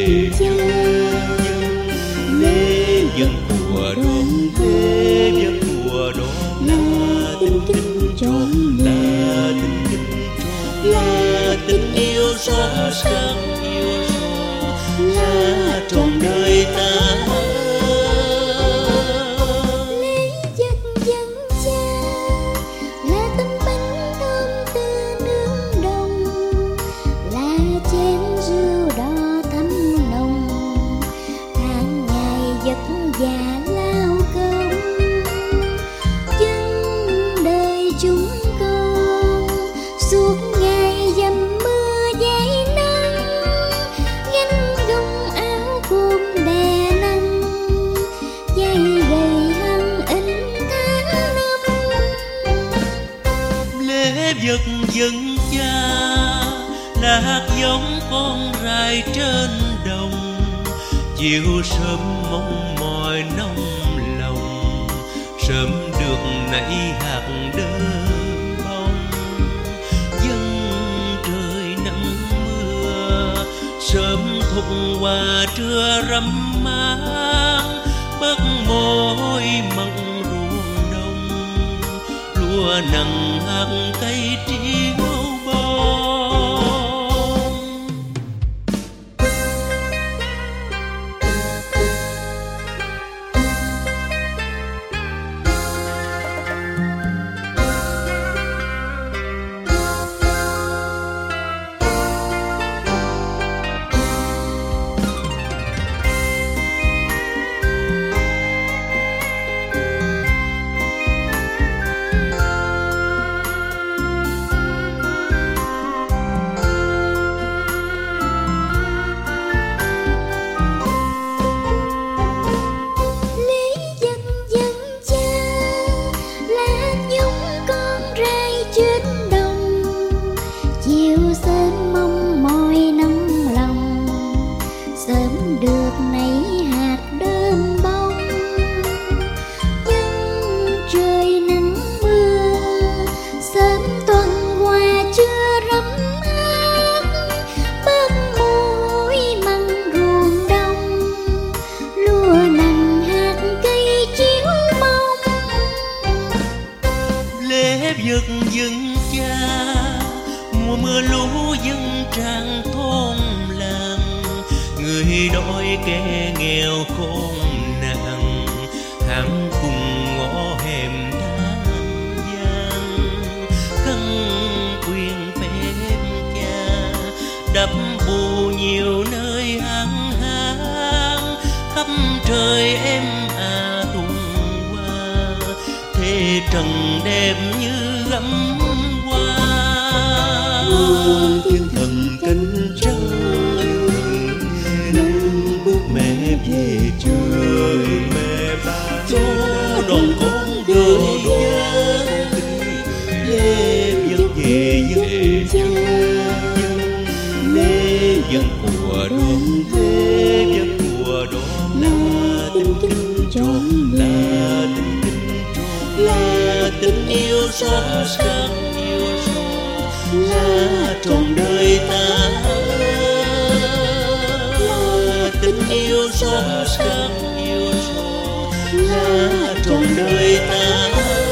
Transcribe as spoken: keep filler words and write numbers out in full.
lễ dân của đón lễ dân của đón là tình kính trọn là tình kính trọn là tình yêu son sắc yêu son là trọn đời ta. Và lao công dân đời chúng con suốt ngày dầm mưa giấy nắng, gánh gông áo côn đè nằm dây gầy hằn in tháng năm. Lễ vật dân cha là hạt giống con rải trên đồng, chiều sớm mong mỏi nóng lòng, sớm được nảy hạt đơn bông. Dân trời nắng mưa sớm thục qua trưa râm mát, bớt mồ hôi mặn ruộng đồng, lúa nặng hạt cây triêu bông. Chiều sớm mong mỏi nóng lòng, sớm được nảy hạt đơn bông. Dân trời nắng mưa sớm tuần qua trưa rắm mát, bớt mùi măng ruộng đông, lúa nặng hạt cây chiếu mong. Lễ vật dân cha mùa mưa lũ dân tràn thôn làng, người đói kẻ nghèo khốn nạn, hàng cùng ngõ hẻm đan giang. Khăn quyền phép cha đắp bù nhiều nơi hang hang, khắp trời em à tung qua, thế trần đẹp như gấm hoa. Thiên thần cánh trắng nâng bước mẹ về trời, mẹ ba cho đón con đời gian. Lễ dân về dân lễ dân của đón lễ dân của đón là tình kính trọn là tình kính trọn là tình yêu son sắc là trọn đời ta, là tình yêu son sắc yêu son là trọn đời ta.